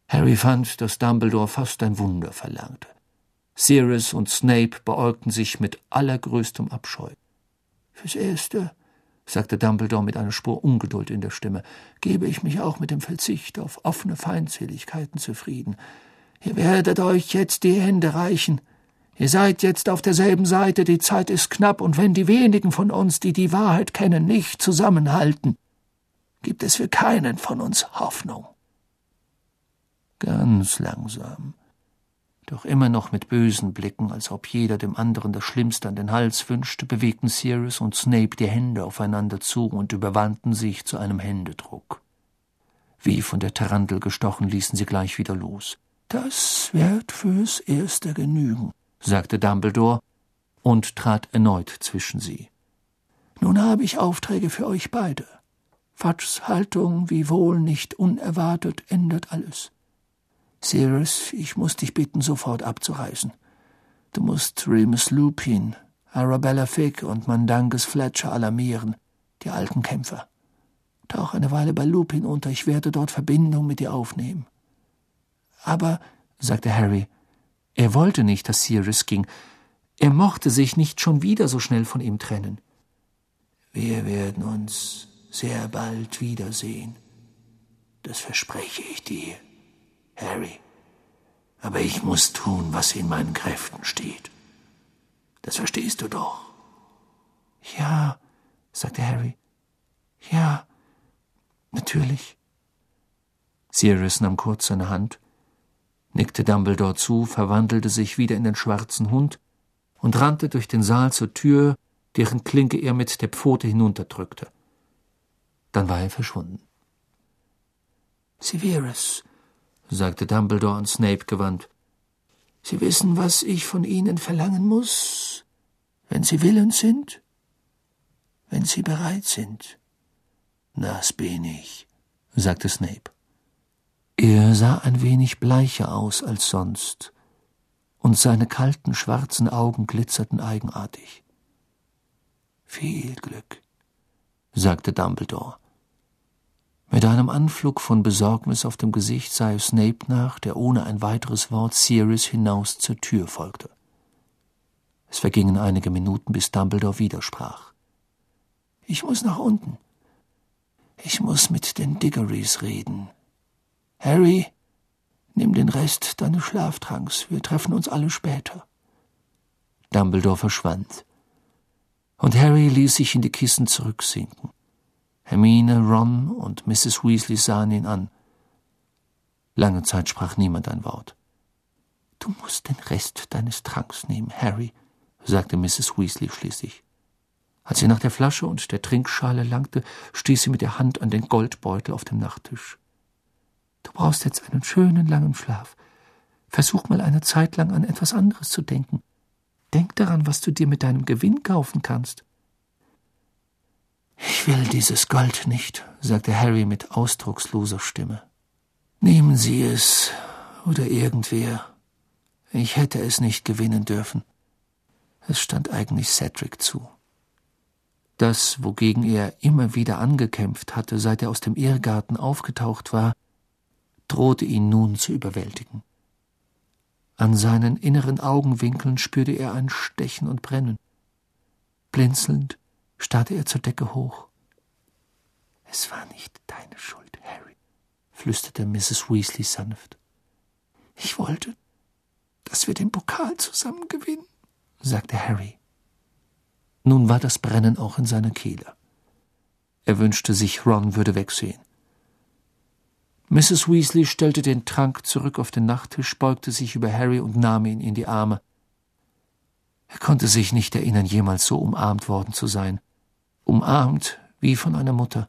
Harry fand, dass Dumbledore fast ein Wunder verlangte. Sirius und Snape beäugten sich mit allergrößtem Abscheu. »Fürs Erste«, sagte Dumbledore mit einer Spur Ungeduld in der Stimme, »gebe ich mich auch mit dem Verzicht auf offene Feindseligkeiten zufrieden. Ihr werdet euch jetzt die Hände reichen. Ihr seid jetzt auf derselben Seite, die Zeit ist knapp, und wenn die wenigen von uns, die die Wahrheit kennen, nicht zusammenhalten, gibt es für keinen von uns Hoffnung.« Ganz langsam, doch immer noch mit bösen Blicken, als ob jeder dem anderen das Schlimmste an den Hals wünschte, bewegten Sirius und Snape die Hände aufeinander zu und überwanden sich zu einem Händedruck. Wie von der Tarantel gestochen, ließen sie gleich wieder los. »Das wird fürs Erste genügen«, sagte Dumbledore und trat erneut zwischen sie. »Nun habe ich Aufträge für euch beide. Fudges Haltung, wiewohl nicht unerwartet, ändert alles. Sirius, ich muss dich bitten, sofort abzureisen. Du musst Remus Lupin, Arabella Figg und Mandanges Fletcher alarmieren, die alten Kämpfer. Tauch eine Weile bei Lupin unter, ich werde dort Verbindung mit dir aufnehmen.« »Aber«, sagte Harry, er wollte nicht, dass Sirius ging. Er mochte sich nicht schon wieder so schnell von ihm trennen. »Wir werden uns sehr bald wiedersehen. Das verspreche ich dir, Harry. Aber ich muss tun, was in meinen Kräften steht. Das verstehst du doch.« »Ja«, sagte Harry. »Ja, natürlich.« Sirius nahm kurz seine Hand, nickte Dumbledore zu, verwandelte sich wieder in den schwarzen Hund und rannte durch den Saal zur Tür, deren Klinke er mit der Pfote hinunterdrückte. Dann war er verschwunden. »Severus«, sagte Dumbledore an Snape gewandt, »Sie wissen, was ich von Ihnen verlangen muss, wenn Sie willens sind, wenn Sie bereit sind.« »Das bin ich«, sagte Snape. Er sah ein wenig bleicher aus als sonst, und seine kalten, schwarzen Augen glitzerten eigenartig. »Viel Glück«, sagte Dumbledore. Mit einem Anflug von Besorgnis auf dem Gesicht sah er Snape nach, der ohne ein weiteres Wort Sirius hinaus zur Tür folgte. Es vergingen einige Minuten, bis Dumbledore widersprach. »Ich muss nach unten. Ich muss mit den Diggorys reden. Harry, nimm den Rest deines Schlaftranks. Wir treffen uns alle später.« Dumbledore verschwand, und Harry ließ sich in die Kissen zurücksinken. Hermine, Ron und Mrs. Weasley sahen ihn an. Lange Zeit sprach niemand ein Wort. »Du musst den Rest deines Tranks nehmen, Harry«, sagte Mrs. Weasley schließlich. Als sie nach der Flasche und der Trinkschale langte, stieß sie mit der Hand an den Goldbeutel auf dem Nachttisch. »Du brauchst jetzt einen schönen, langen Schlaf. Versuch mal eine Zeit lang an etwas anderes zu denken. Denk daran, was du dir mit deinem Gewinn kaufen kannst.« »Ich will dieses Gold nicht«, sagte Harry mit ausdrucksloser Stimme. »Nehmen Sie es, oder irgendwer. Ich hätte es nicht gewinnen dürfen. Es stand eigentlich Cedric zu. Das, wogegen er immer wieder angekämpft hatte, seit er aus dem Irrgarten aufgetaucht war, drohte ihn nun zu überwältigen. An seinen inneren Augenwinkeln spürte er ein Stechen und Brennen. Blinzelnd starrte er zur Decke hoch. »Es war nicht deine Schuld, Harry«, flüsterte Mrs. Weasley sanft. »Ich wollte, dass wir den Pokal zusammen gewinnen«, sagte Harry. Nun war das Brennen auch in seiner Kehle. Er wünschte sich, Ron würde wegsehen. Mrs. Weasley stellte den Trank zurück auf den Nachttisch, beugte sich über Harry und nahm ihn in die Arme. Er konnte sich nicht erinnern, jemals so umarmt worden zu sein. Umarmt wie von einer Mutter.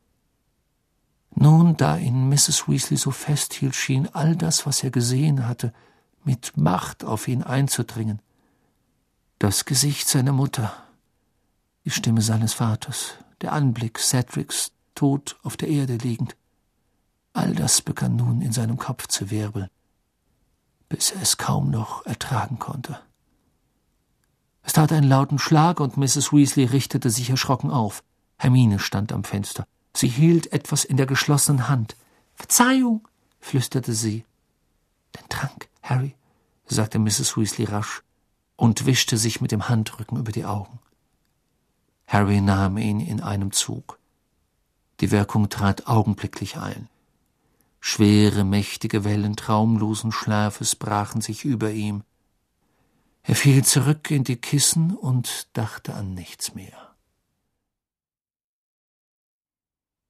Nun, da ihn Mrs. Weasley so festhielt, schien all das, was er gesehen hatte, mit Macht auf ihn einzudringen. Das Gesicht seiner Mutter, die Stimme seines Vaters, der Anblick Cedrics tot auf der Erde liegend. All das begann nun in seinem Kopf zu wirbeln, bis er es kaum noch ertragen konnte. Es tat einen lauten Schlag, und Mrs. Weasley richtete sich erschrocken auf. Hermine stand am Fenster. Sie hielt etwas in der geschlossenen Hand. »Verzeihung«, flüsterte sie. Harry«, sagte Mrs. Weasley rasch und wischte sich mit dem Handrücken über die Augen. Harry nahm ihn in einem Zug. Die Wirkung trat augenblicklich ein. Schwere, mächtige Wellen traumlosen Schlafes brachen sich über ihm. Er fiel zurück in die Kissen und dachte an nichts mehr.